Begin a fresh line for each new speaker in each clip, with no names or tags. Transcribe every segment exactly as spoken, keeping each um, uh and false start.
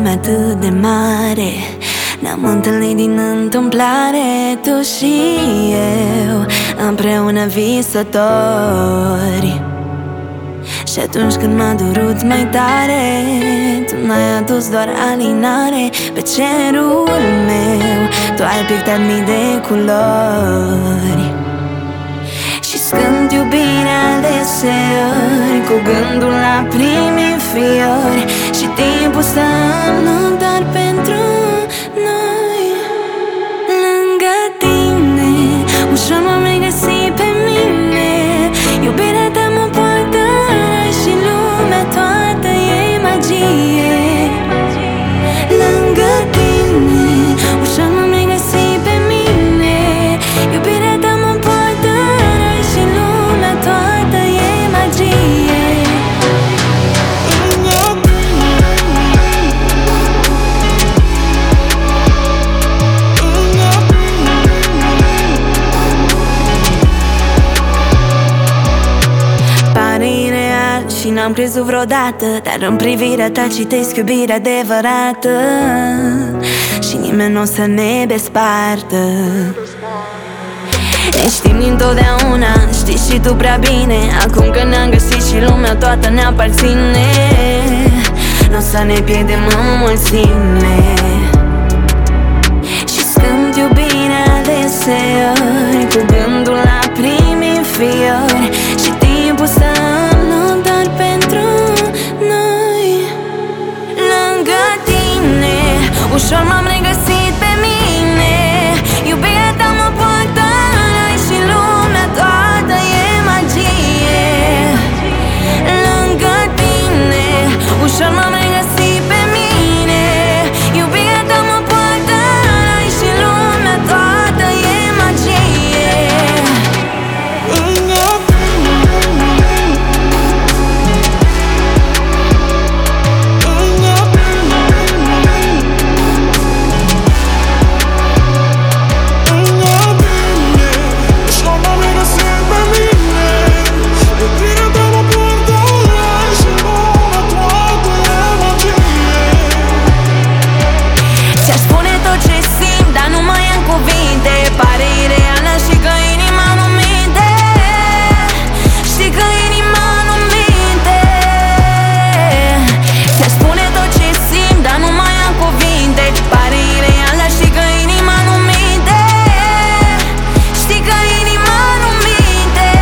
lume atât de mare. Ne-am întâlnit din întâmplare, tu și eu, împreună visători. Și atunci când m-a durut mai tare, tu n-ai adus doar alinare pe cerul meu. Tu ai pictat mii de culori și scând iubirea deseori cu gândul la primii fiori. Și timpul stă în loc doar pentru noi. Lângă tine ușor m-am regăsit pe mine. Iubirea ta mă poartă și lumea toată e magie. Lângă tine ușor m-am regăsit pe mine. Iubirea ta mă poartă și lumea toată e magie. Pare ireal și n-am crezut vreodată, dar în privirea ta citesc iubirea adevărată. Și nimeni n-o să ne despartă. Ne știm dintotdeauna, știi și tu prea bine. Acum că ne-am găsit și lumea toată ne aparține, n-o să ne pierdem în mulțime. Și scând iubirea deseori cu gândul la primii fiori. Și timpul stă în loc doar pentru noi. Lângă tine ușor m-am regăsit pe mine. Iubirea ta mă poartă și lumea toată e magie. Lângă tine ușor m-am regăsit pe mine. Iubirea ta mă poartă și lumea toată e magie. Pare ireală și că inima nu minte. Știi că inima nu minte. Ți-aș spune tot ce simt, dar nu mai am cuvinte. Pare ireală și că inima nu minte. Știi că inima nu minte.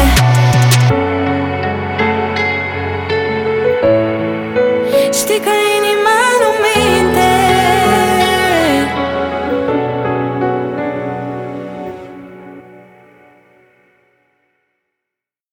Știi că